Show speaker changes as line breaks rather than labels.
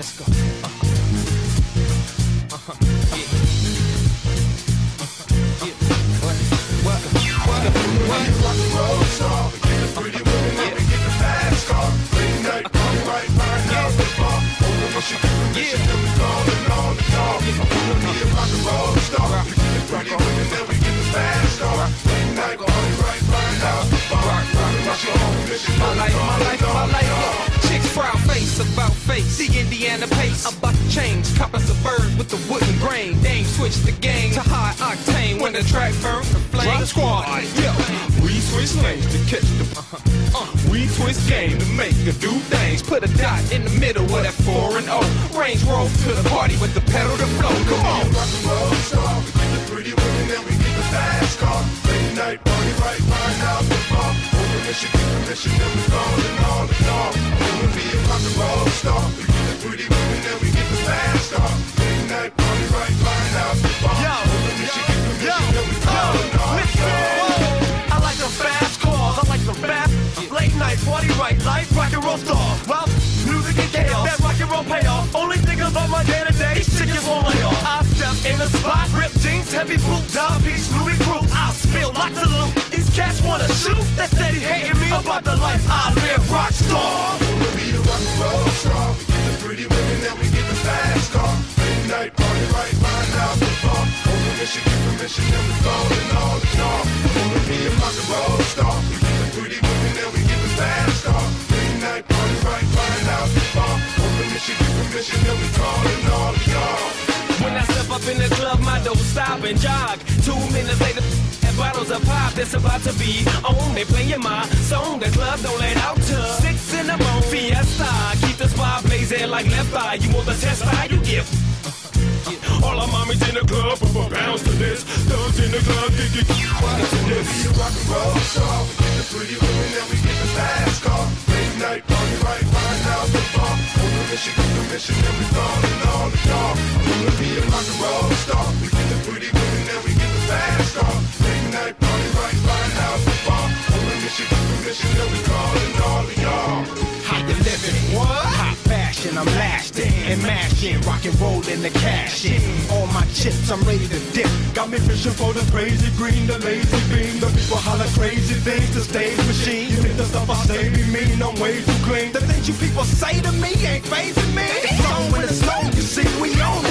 let's go.
Rock and roll star, we get the pretty women and we get the fast car. Late night, party right, find out the bar. Over Michigan, then we calling all the dog. I wanna be a rock and roll star. We get the pretty women and we get the fast car. Late night, party right, find out the bar.
My life, chicks proud face about face. The Indiana pace about to change. Coppers a bird with the wooden grain. Dame switch the game to high octane. When the track burns, the flame squad. Yo, we switch lanes to catch the. We twist game to make a do things. Put a dot in the middle of that 4 and 0. Range roll to the party with the pedal to flow. Come on.
Rock and roll star, we get the pretty women and we get the fast car. Late night, party right, find out the bar. Over Michigan, then we calling all the dog. I wanna be a rock and roll star. We get the pretty women and we get the fast car. Late night, party right, find out the bar. Over Michigan, then we calling all the dog.
I like the fast cars, I like the fast. Late night, party right, life, rock and roll star. Well, music and chaos, that rock and roll payoff. Only thinking about my day to day, chickens on layoff. I step in the spot, rip jeans, heavy boots, dog piece, Louis Crew. I spill lots of loot. These cats wanna shoot, they steady hating me about the life I live, rock star.
Wanna be a rock and roll star. We get the pretty women and we get the fast car. Late night, party right, find out the bar. Over Michigan, then we calling all the dog. Wanna be a rock and roll star. We get the pretty women and we get the fast car. Late night, party right, find out the bar. Over Michigan, then we calling all the dog.
When I step up in the club, my don't stop and jog. 2 minutes later, and bottles of pop that's about to be on. They playing my song, the club don't let out till 6 in the morning. Fiesta, keep the spot blazing like left eye. You want the test eye, you give. All our mommies in the club, bounce to this. Thugs in the club, get to this.
Be a rock and roll star. We get the pretty women and we get the fast car. Late night, party right, find out the bar. Over Michigan, then we calling all the dog. I wanna be a rock and roll star. We get the pretty women and we get the fast car. Late night, party right, find out the bar. Over Michigan, then we calling all the y'all.
How you living? What? Hot fashion, I'm lashed in and mashing, rock and roll in the cash in. All my chips, I'm ready to dip. Got me fishing for the crazy green, the lazy beam. The people holler crazy things, the stage machine. You think the stuff I say be mean, I'm way too clean. The things you people say to me ain't phasing me. It's on when it's on, you see, we own it.